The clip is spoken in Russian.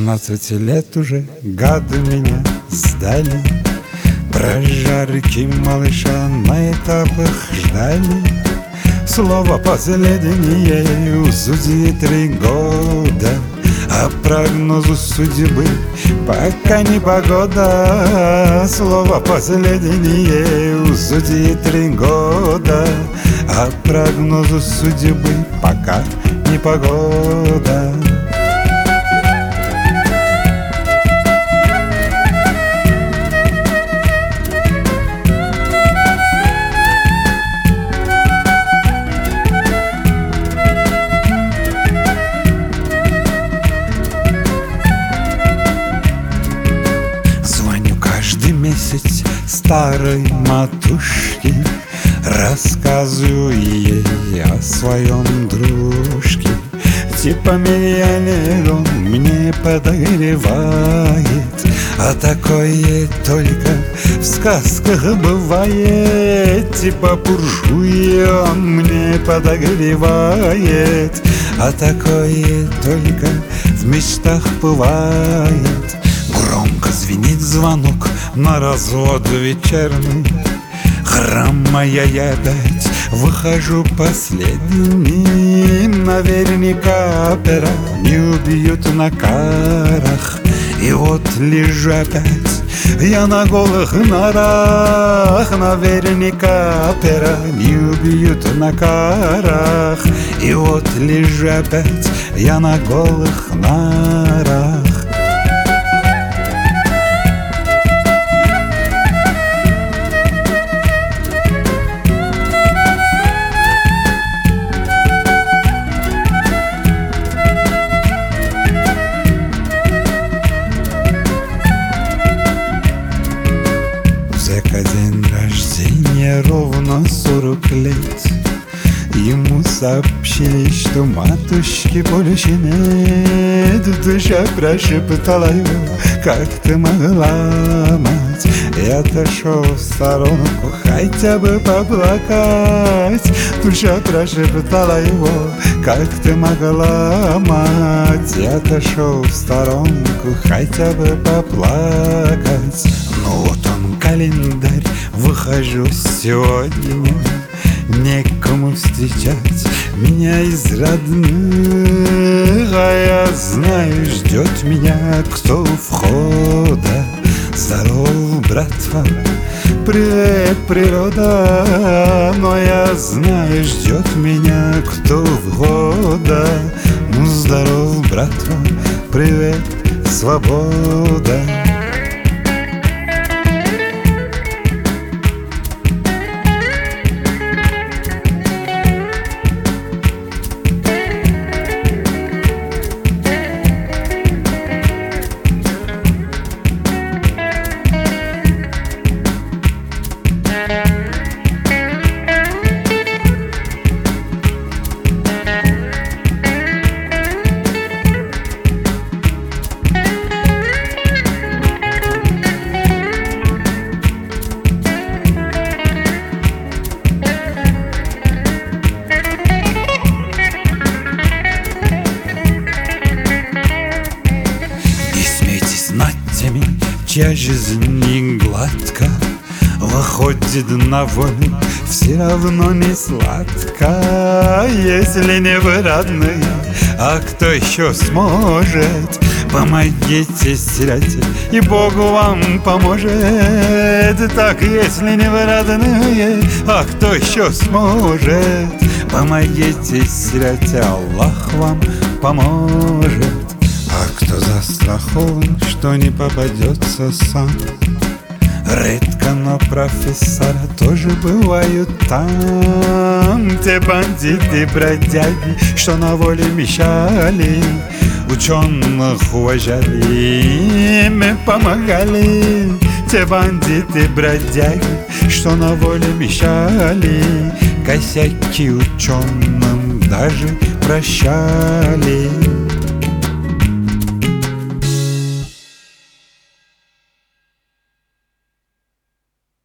18 лет уже гады меня сдали. Прожарки малыша на этапах ждали. Слово последнее у судьи 3 года, а прогнозу судьбы пока не погода. Слово последнее у судьи 3 года, а прогнозу судьбы пока не погода. Месяц старой матушке, рассказываю ей о своем дружке. Типа меня он мне подогревает, а такое только в сказках бывает. Типа буржуй он мне подогревает, а такое только в мечтах бывает. Громко звенит звонок на развод вечерний. Хромая я опять выхожу последним. Наверняка пера не убьют на карах. И вот лежу опять я на голых норах. Наверняка пера не убьют на карах. И вот лежу опять я на голых норах. День рождения ровно 40 лет. Ему сообщили, что матушки больше нет. Душа прошептала ему: как ты могла, мать? Я отошел в сторонку хотя бы поплакать. Душа прошептала его: как ты могла, мать? Я отошел в сторонку хотя бы поплакать. Ну вот он календарь, выхожу сегодня. Некому встречать меня из родных, а я знаю, ждет меня кто у входа. Здоров, братва, привет, природа. Но я знаю, ждет меня кто у входа. Ну, здоров, братва, привет, свобода. Чья жизнь не гладко выходит на волю, все равно не сладко. Если не вы родные, а кто еще сможет? Помогите, сирате, и Богу вам поможет. Так, если не вы родные, а кто еще сможет? Помогите, сирате, Аллах вам поможет. А кто застрахован, что не попадется сам? Редко, но профессора тоже бывают там. Те бандиты, бродяги, что на воле мешали, ученых уважали, им помогали. Те бандиты, бродяги, что на воле мешали, косяки ученым даже прощали.